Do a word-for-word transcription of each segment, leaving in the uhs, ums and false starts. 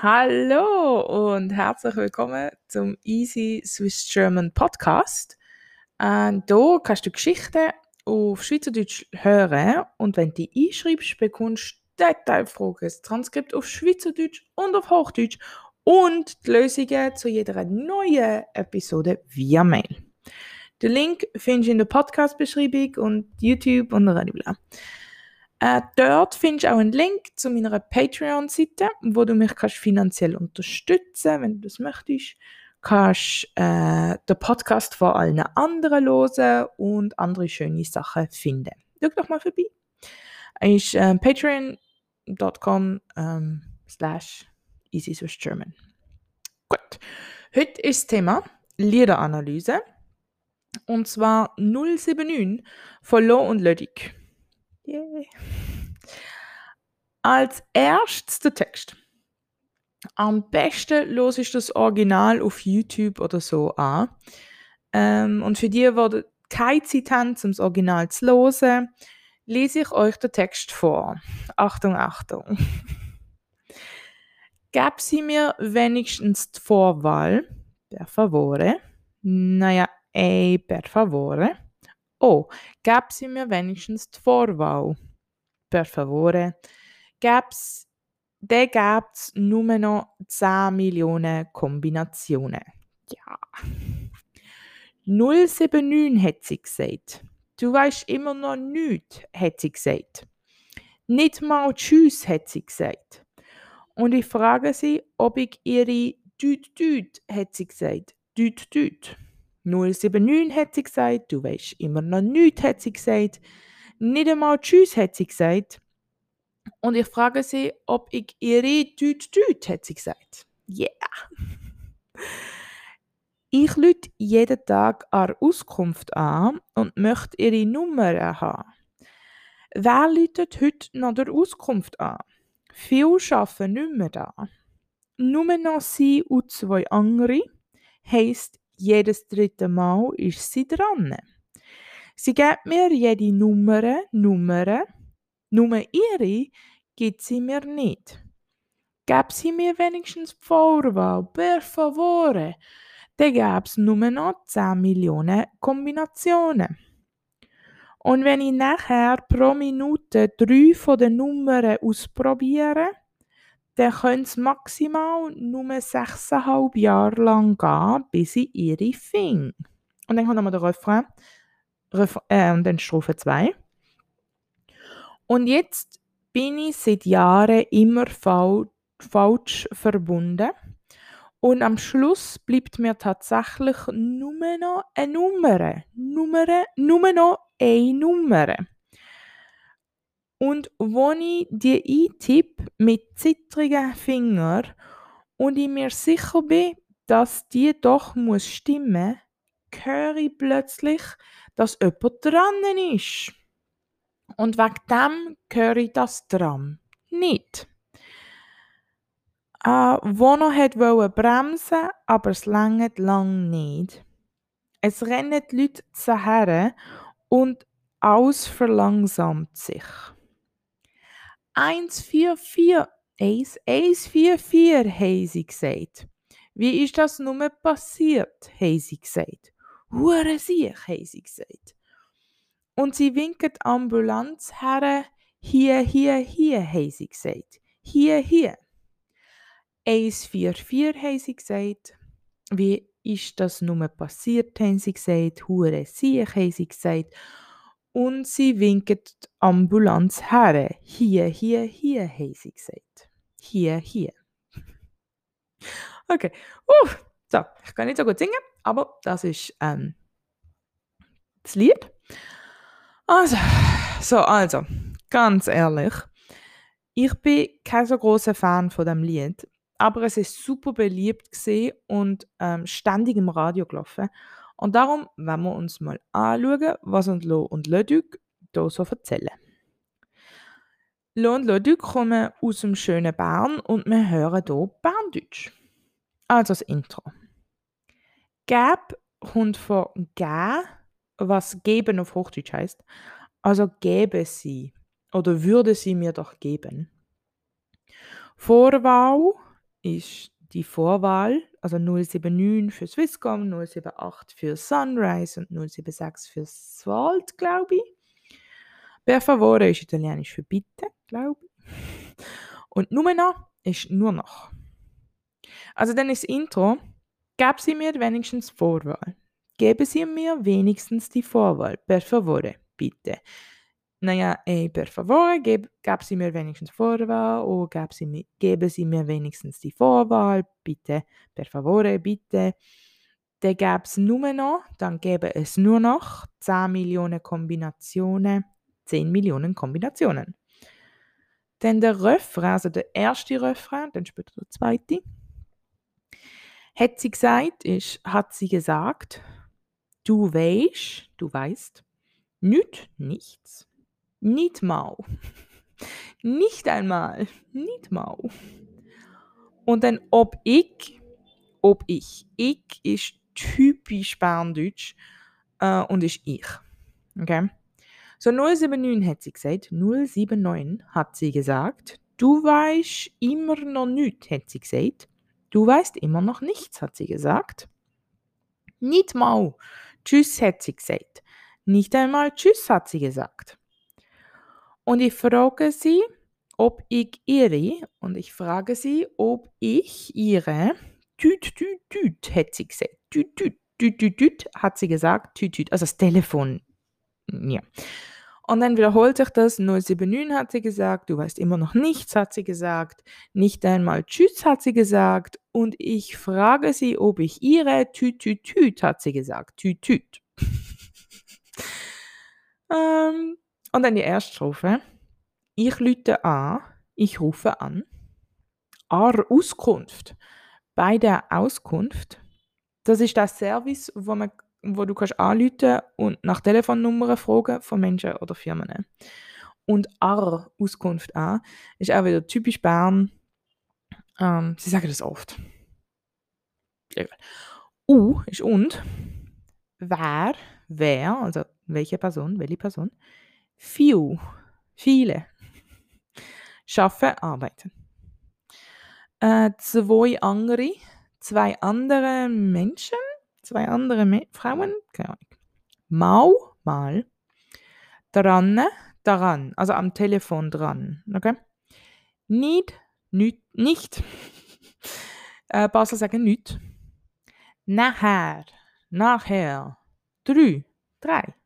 Hallo und herzlich willkommen zum Easy Swiss German Podcast. Und hier kannst du Geschichten auf Schweizerdeutsch hören und wenn du die einschreibst, bekommst du Detailfragen, das Transkript auf Schweizerdeutsch und auf Hochdeutsch und die Lösungen zu jeder neuen Episode via Mail. Den Link findest du in der Podcast-Beschreibung und YouTube und blablabla. Äh, dort findest du auch einen Link zu meiner Patreon-Seite, wo du mich kannst finanziell unterstützen kannst, wenn du das möchtest. Kannst äh, den Podcast von allen anderen hören und andere schöne Sachen finden. Schau doch mal vorbei. Es ist äh, patreon dot com ähm, slash easy swiss german. Gut. Heute ist das Thema Liederanalyse. Und zwar null sieben neun von Lo und Lödig. Yeah. Als erstes der Text. Am besten los ich das Original auf YouTube oder so an. Ähm, und für die, die keine Zeit haben, um das Original zu hören, lese ich euch den Text vor. Achtung, Achtung. Gab sie mir wenigstens die Vorwahl, per favore, naja, ey, per favore. Oh, gab sie mir wenigstens die Vorwahl, per favore, gab's, dann gab's nur noch zehn Millionen Kombinationen. Ja. null sieben neun hat sie gesagt. Du weißt immer noch nichts, hat sie gesagt. Nicht mal Tschüss, hat sie gesagt. Und ich frage sie, ob ich ihre Düt Düt, hat sie gesagt. Düt Düt. null sieben neun hat sie gesagt, du weißt immer noch nichts, hat sie gesagt. Nicht einmal Tschüss, hat sie gesagt. Und ich frage sie, ob ich ihre Düt Düt, hat sie gesagt. Yeah. Ich lüte jeden Tag eine Auskunft an und möchte ihre Nummer haben. Wer läutet heute noch der Auskunft an? Viele arbeiten nicht mehr da. Nur noch sie und zwei andere, heisst, jedes dritte Mal ist sie dran. Sie gibt mir jede Nummer, Nummer, nur ihre gibt sie mir nicht. Gab sie mir wenigstens die Vorwahl, per favore, dann gäbe es nur noch zehn Millionen Kombinationen. Und wenn ich nachher pro Minute drei von den Nummern ausprobiere, dann können es maximal nur sechseinhalb Jahre lang gehen, bis ich ihre finde. Und dann kommt nochmal der Refrain, Refrain äh, und dann Strophe zwei. Und jetzt bin ich seit Jahren immer fal- falsch verbunden. Und am Schluss bleibt mir tatsächlich nur noch eine Nummer. Nummer, nur noch eine Nummer. Und wenn ich die eintippe mit zittrigen Fingern und ich mir sicher bin, dass die doch muss stimmen, höre ich plötzlich, dass jemand dran ist. Und wegen dem höre ich das Tram nicht. Äh, Wono wollte bremsen, aber es reicht lang nicht. Es rennen die Leute daher und alles verlangsamt sich. eins vier vier, eins eins vier vier, haben sie gesagt. Wie ist das nur passiert, haben sie gesagt. Hure sich, haben sie gesagt. Und sie winken die Ambulanz her, hier, hier, hier, haben sie gesagt. Hier, hier. eins vier vier, haben sie gesagt. Wie ist das nur passiert, haben sie gesagt. Hure sich, haben sie gesagt. Und sie winken die Ambulanz her. Hier, hier, hier, haben sie gesagt. Hier, hier. Okay. Uh, so, ich kann nicht so gut singen, aber das ist ähm, das Lied. Also, so, also, ganz ehrlich, ich bin kein so großer Fan von dem Lied, aber es ist super beliebt gewesen und ähm, ständig im Radio gelaufen. Und darum wollen wir uns mal anschauen, was uns Lo und Lödig hier so erzählen. Lo und Lödig kommen aus dem schönen Bern und wir hören hier Berndeutsch. Also das Intro. Gäb kommt von gä, was geben auf Hochdeutsch heißt. Also gäbe sie oder würde sie mir doch geben. Vorwahl ist die Vorwahl, also null sieben neun für Swisscom, null sieben acht für Sunrise und null sieben sechs für Salt, glaube ich. Per favore ist italienisch für bitte, glaube ich. Und Nummer ist nur noch. Also dann ist das Intro. Gab Sie mir wenigstens Vorwahl. Geben Sie mir wenigstens die Vorwahl. Per favore, bitte. Naja, eh, per favore, geb, gab Sie mir wenigstens Vorwahl oder gab Sie mir, geben Sie mir wenigstens die Vorwahl, bitte. Per favore, bitte. Dann gäbe es nur noch, dann gäbe es nur noch zehn Millionen Kombinationen, zehn Millionen Kombinationen. Dann der Refrain, also der erste Refrain, dann später der zweite. Hat sie gesagt, ist, hat sie gesagt, du weißt, du weißt, nicht, nichts, nicht mal, nicht einmal, nicht mal. Und dann ob ich, ob ich. Ich ist typisch Berndeutsch äh, und ist ich. Okay? So null sieben neun hat sie gesagt, null sieben neun hat sie gesagt, du weißt immer noch nichts, hat sie gesagt. Du weißt immer noch nichts, hat sie gesagt. Nicht mal Tschüss, hat sie gesagt. Nicht einmal Tschüss, hat sie gesagt. Und ich frage sie, ob ich ihre, und ich frage sie, ob ich ihre, tüt, tüt, tüt, hat sie gesagt. Tüt, tüt, tüt, tüt, tüt, hat sie gesagt, tüt, tüt, also das Telefon, ja. Und dann wiederholt sich das, null sieben neun hat sie gesagt, du weißt immer noch nichts, hat sie gesagt, nicht einmal Tschüss, hat sie gesagt, und ich frage sie, ob ich ihre, tüt, tüt, tüt, hat sie gesagt, tüt, tüt. ähm, und dann die erste Strophe. Ich lüte an, ich rufe an. Ar Auskunft. Bei der Auskunft, das ist der Service, wo, man, wo du kannst anrufen und nach Telefonnummern fragen von Menschen oder Firmen. Und Ar Auskunft an ist auch wieder typisch Bern. Ähm, sie sagen das oft. U ist und. Wer, wer, also welche Person, welche Person. Few, viele. Schaffen, arbeiten. Äh, zwei andere, zwei andere Menschen, zwei andere Me- Frauen, keine Ahnung. Mau, mal. Dran, daran, also am Telefon dran, okay? Nicht, nicht, nicht. äh, Basel sagen nicht. Nachher, nachher. Drei, drei.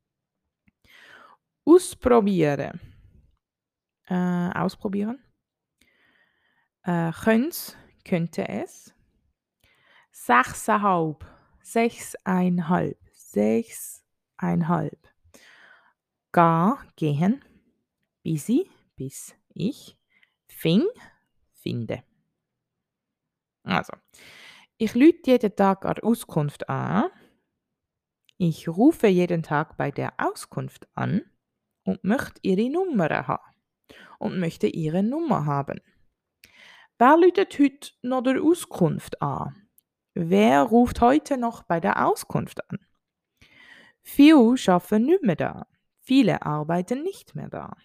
Ausprobieren. Äh, ausprobieren. Äh, könnte, könnte es. Sechseinhalb, sechseinhalb, sechseinhalb. Gar, gehen. Busy, bis ich. Fing, finde. Also, ich lüte jeden Tag an Auskunft an. Ich rufe jeden Tag bei der Auskunft an und möchte ihre Nummer haben. Und möchte ihre Nummer haben. Wer läutet heute noch der Auskunft an? Wer ruft heute noch bei der Auskunft an? Viele arbeiten nicht mehr da. Viele arbeiten nicht mehr da.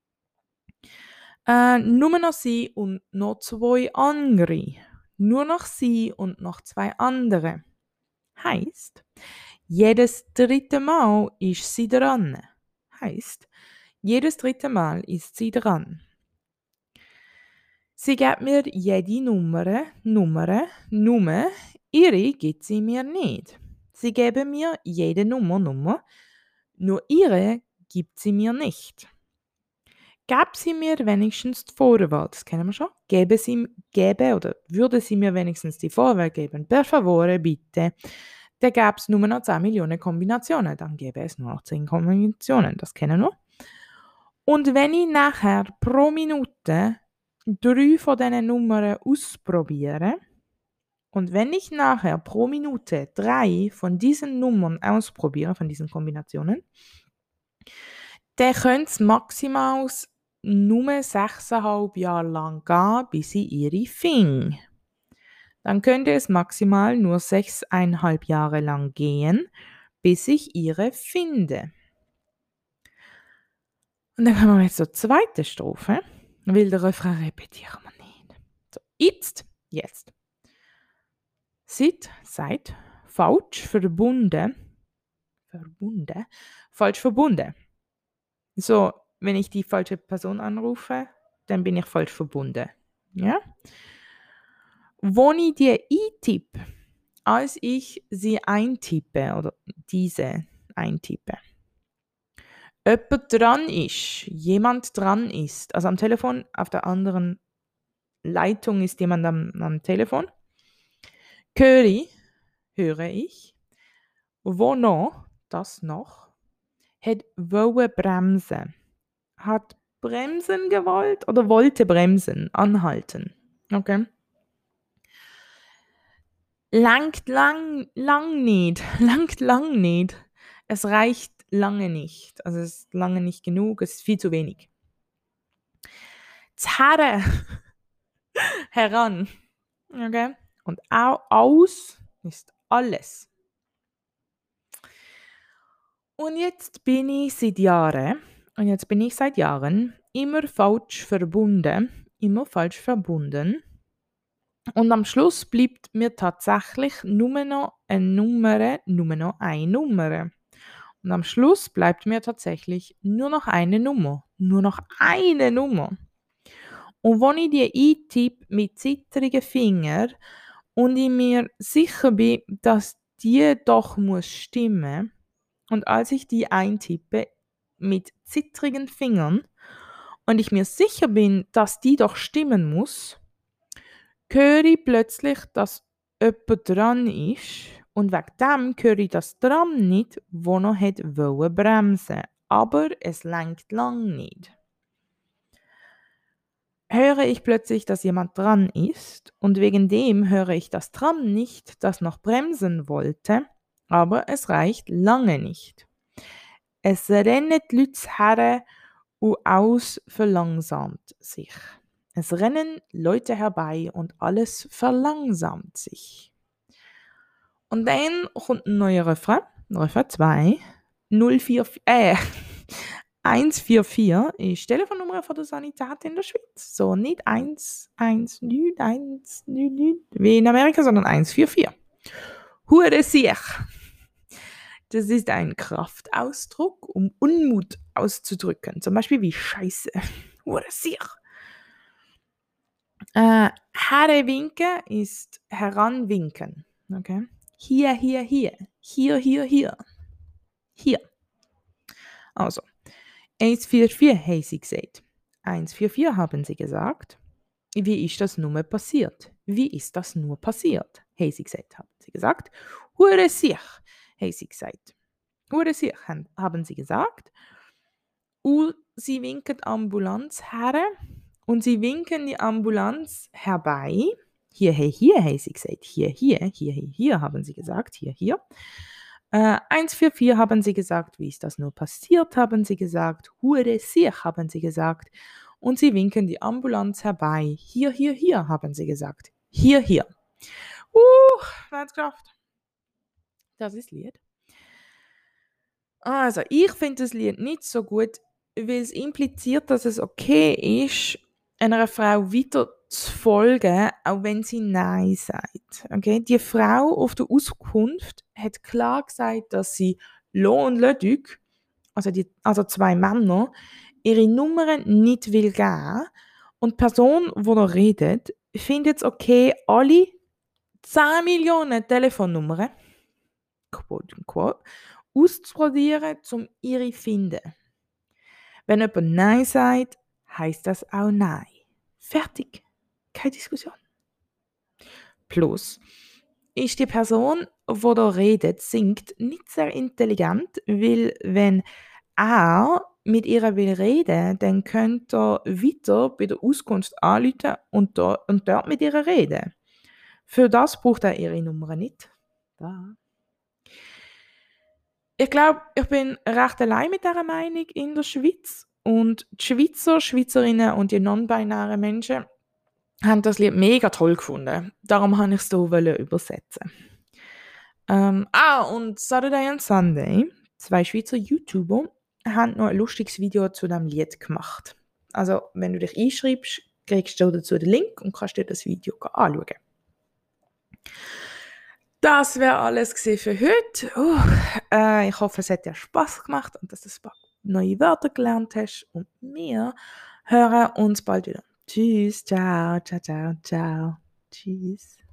Äh, nur noch sie und noch zwei andere. Nur noch sie und noch zwei andere. Heißt, jedes dritte Mal ist sie dran. Heißt, jedes dritte Mal ist sie dran. Sie gibt mir jede Nummer, Nummer, Nummer, ihre gibt sie mir nicht. Sie geben mir jede Nummer, Nummer, nur ihre gibt sie mir nicht. Gab sie mir wenigstens die Vorwahl, das kennen wir schon. Gebe sie, gebe oder würde sie mir wenigstens die Vorwahl geben. Per favore, bitte. Da gab es nur noch zehn Millionen Kombinationen. Dann gäbe es nur noch zehn Kombinationen, das kennen wir. Und wenn ich nachher pro Minute drei von diesen Nummern ausprobiere und wenn ich nachher pro Minute drei von diesen Nummern ausprobiere, von diesen Kombinationen, dann könnte es maximal nur sechseinhalb Jahre lang gehen, bis ich ihre fing. Dann könnte es maximal nur sechseinhalb Jahre lang gehen, bis ich ihre finde. Und dann kommen wir jetzt zur zweiten Strophe, weil der Refrain repetieren wir nicht. So, jetzt Jetzt. Seid, seid falsch verbunden. Verbunden? Falsch verbunden. So, wenn ich die falsche Person anrufe, dann bin ich falsch verbunden. Ja? Wenn ich die eintippe, als ich sie eintippe oder diese eintippe, jemand dran ist, jemand dran ist, also am Telefon, auf der anderen Leitung ist jemand am, am Telefon, höre ich, höre ich, wo noch, das noch, hat wollen bremsen. Hat bremsen gewollt oder wollte bremsen, anhalten. Okay? Langt lang, lang nicht, langt lang nicht. Es reicht lange nicht. Also es ist lange nicht genug, es ist viel zu wenig. Zerre heran. Okay? Und au, aus ist alles. Und jetzt bin ich seit Jahren, und jetzt bin ich seit Jahren immer falsch verbunden, immer falsch verbunden. Und am Schluss bleibt mir tatsächlich nur noch eine Nummer, nur noch eine Nummer. Und am Schluss bleibt mir tatsächlich nur noch eine Nummer. Nur noch eine Nummer. Und wenn ich die eintippe mit zittrigen Fingern und ich mir sicher bin, dass die doch muss stimmen, und als ich die eintippe mit zittrigen Fingern und ich mir sicher bin, dass die doch stimmen muss, höre ich plötzlich, dass jemand dran ist und wegen dem höre ich das Tram nicht, wo noch hätte wollen bremsen. Aber es lenkt lang nicht. Höre ich plötzlich, dass jemand dran ist und wegen dem höre ich das Tram nicht, das noch bremsen wollte, aber es reicht lange nicht. Es rennen die Leute her und aus verlangsamt sich. Es rennen Leute herbei und alles verlangsamt sich. Und dann kommt ein neuer Refrain, Refrain zwei, null vier, äh, eins vier vier ist die Telefonnummer von der Sanität in der Schweiz. So nicht eins eins neun eins neun neun wie in Amerika, sondern eins vier vier. Hure sich. Das ist ein Kraftausdruck, um Unmut auszudrücken. Zum Beispiel wie Scheiße. Hure sich. Äh, herwinken ist heranwinken. Okay? Hier, hier, hier. Hier, hier, hier. Hier. Also, eins vier vier haben sie gesagt. eins vier vier haben sie gesagt. Wie ist das nur passiert? Wie ist das nur passiert? Haben sie gesagt, haben sie gesagt. Hure sich, haben sie gesagt. Hure sich, haben sie gesagt. Und sie winken Ambulanz her. Und sie winken die Ambulanz herbei. Hier, hier, hier, haben sie gesagt. Hier, hier, hier, hier, hier, haben sie gesagt. Hier, hier. Äh, eins vier vier haben sie gesagt. Wie ist das nur passiert, haben sie gesagt. Hure sich, haben sie gesagt. Und sie winken die Ambulanz herbei. Hier, hier, hier, haben sie gesagt. Hier, hier. Uh, wer hat's geschafft? Das ist das Lied. Also, ich finde das Lied nicht so gut, weil es impliziert, dass es okay ist, einer Frau weiter zu folgen, auch wenn sie Nein sagt. Okay? Die Frau auf der Auskunft hat klar gesagt, dass sie Lo und Leduc, also, die, also zwei Männer, ihre Nummern nicht will geben. Und die Person, die da redet, findet es okay, alle zehn Millionen Telefonnummern, quote unquote, auszuprobieren, um ihre zu finden. Wenn jemand Nein sagt, heisst das auch Nein. Fertig. Keine Diskussion. Plus ist die Person, die da redet, singt, nicht sehr intelligent, weil wenn er mit ihr will reden, dann könnt ihr weiter bei der Auskunft anrufen und, da, und dort mit ihr reden. Für das braucht er ihre Nummer nicht. Da. Ich glaube, ich bin recht allein mit dieser Meinung in der Schweiz. Und die Schweizer, Schweizerinnen und die non-binären Menschen haben das Lied mega toll gefunden. Darum habe ich es hier übersetzen. Ähm, ah, und Saturday and Sunday, zwei Schweizer YouTuber, haben noch ein lustiges Video zu diesem Lied gemacht. Also, wenn du dich einschreibst, kriegst du dazu den Link und kannst dir das Video anschauen. Das wäre alles für heute. Uh, äh, ich hoffe, es hat dir Spaß gemacht und dass du ein paar neue Wörter gelernt hast. Und wir hören uns bald wieder. Tschüss, ciao, ciao, ciao, ciao. Tschüss.